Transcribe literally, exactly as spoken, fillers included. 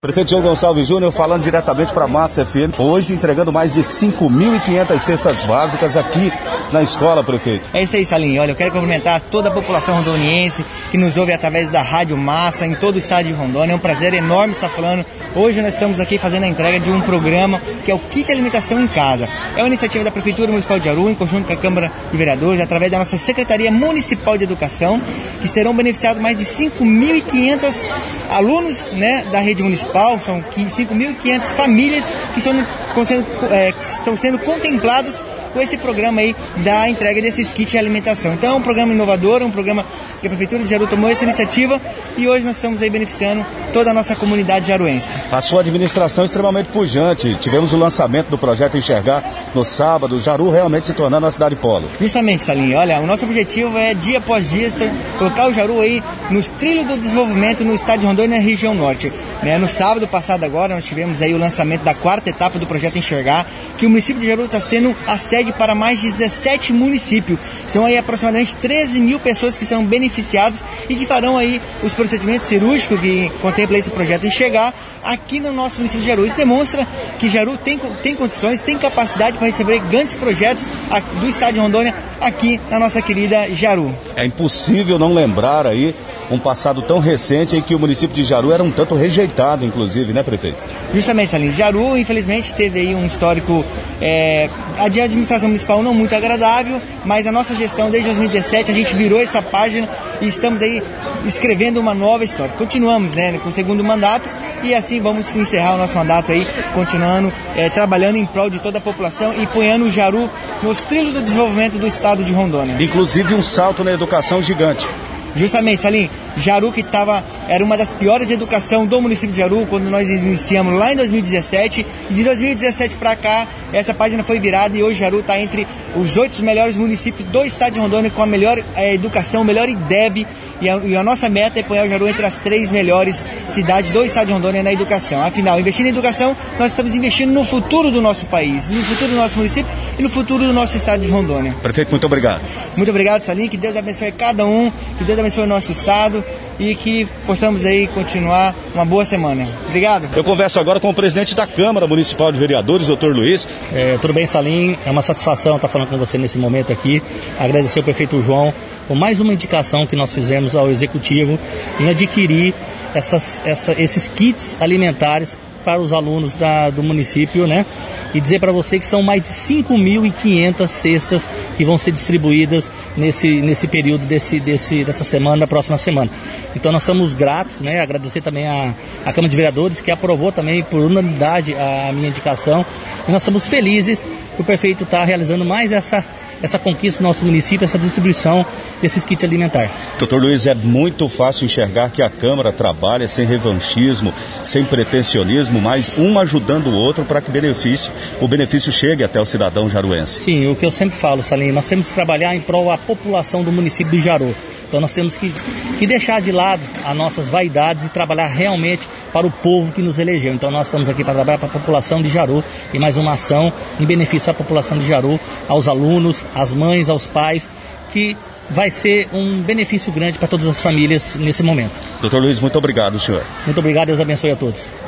Prefeito João Gonçalves Júnior falando diretamente para a Massa F M, hoje entregando mais de cinco mil e quinhentas cestas básicas aqui na escola, prefeito. É isso aí, Salim. Olha, eu quero cumprimentar toda a população rondoniense que nos ouve através da Rádio Massa em todo o estado de Rondônia. É um prazer enorme estar falando. Hoje nós estamos aqui fazendo a entrega de um programa que é o Kit Alimentação em Casa. É uma iniciativa da Prefeitura Municipal de Jaru, em conjunto com a Câmara de Vereadores, através da nossa Secretaria Municipal de Educação, que serão beneficiados mais de cinco mil e quinhentos alunos, né, da rede municipal. São cinco mil e quinhentas famílias que, são, é, que estão sendo contempladas com esse programa aí da entrega desses kits de alimentação. Então é um programa inovador, um programa que a Prefeitura de Jaru tomou essa iniciativa e hoje nós estamos aí beneficiando toda a nossa comunidade jaruense. A sua administração é extremamente pujante. Tivemos o lançamento do projeto Enxergar no sábado, Jaru realmente se tornando uma cidade polo. Justamente, Salim. Olha, o nosso objetivo é dia após dia colocar o Jaru aí nos trilhos do desenvolvimento no estado de Rondônia e na região norte. Né? No sábado passado agora nós tivemos aí o lançamento da quarta etapa do projeto Enxergar, que o município de Jaru está sendo a sede para mais de dezessete municípios. São aí aproximadamente treze mil pessoas que são beneficiadas e que farão aí os procedimentos cirúrgicos que contempla esse projeto Enxergar aqui no nosso município de Jaru. Isso demonstra que Jaru tem, tem condições, tem capacidade para receber grandes projetos do estado de Rondônia aqui na nossa querida Jaru. É impossível não lembrar aí um passado tão recente em que o município de Jaru era um tanto rejeitado, inclusive, né, prefeito? Justamente, Salim. Jaru, infelizmente, teve aí um histórico é, de administração municipal não muito agradável, mas a nossa gestão, desde dois mil e dezessete, a gente virou essa página e estamos aí escrevendo uma nova história. Continuamos, né, com o segundo mandato e assim vamos encerrar o nosso mandato aí, continuando, é, trabalhando em prol de toda a população e ponhando o Jaru nos trilhos do desenvolvimento do estado de Rondônia. Inclusive um salto na educação gigante. Justamente, Salim, Jaru que tava, era uma das piores educação do município de Jaru quando nós iniciamos lá em dois mil e dezessete, e de dois mil e dezessete para cá essa página foi virada e hoje Jaru está entre os oito melhores municípios do estado de Rondônia com a melhor é, educação, o melhor I D E B, e a, e a nossa meta é pôr o Jaru entre as três melhores cidades do estado de Rondônia na educação. Afinal, investindo em educação, nós estamos investindo no futuro do nosso país, no futuro do nosso município e no futuro do nosso estado de Rondônia. Prefeito, muito obrigado. Muito obrigado, Salim, que Deus abençoe cada um, que Deus abençoe o nosso estado e que possamos aí continuar uma boa semana. Obrigado. Eu converso agora com o presidente da Câmara Municipal de Vereadores, doutor Luiz. É, tudo bem, Salim? É uma satisfação estar falando com você nesse momento aqui. Agradecer ao prefeito João por mais uma indicação que nós fizemos ao Executivo em adquirir essas, essa, esses kits alimentares para os alunos da, do município, né? E dizer para você que são mais de cinco mil e quinhentas cestas que vão ser distribuídas nesse, nesse período desse, desse, dessa semana, da próxima semana. Então nós somos gratos, né? Agradecer também a, a Câmara de Vereadores, que aprovou também por unanimidade a, a minha indicação. E nós estamos felizes que o prefeito está realizando mais essa essa conquista do nosso município, essa distribuição desses kits alimentares. doutor Luiz, é muito fácil enxergar que a Câmara trabalha sem revanchismo, sem pretensionismo, mas um ajudando o outro para que benefício, o benefício chegue até o cidadão jaruense. Sim, o que eu sempre falo, Salim, nós temos que trabalhar em prol da população do município de Jaru. Então nós temos que, que deixar de lado as nossas vaidades e trabalhar realmente para o povo que nos elegeu. Então nós estamos aqui para trabalhar para a população de Jaru e mais uma ação em benefício à população de Jaru, aos alunos, às mães, aos pais, que vai ser um benefício grande para todas as famílias nesse momento. doutor Luiz, muito obrigado, senhor. Muito obrigado, Deus abençoe a todos.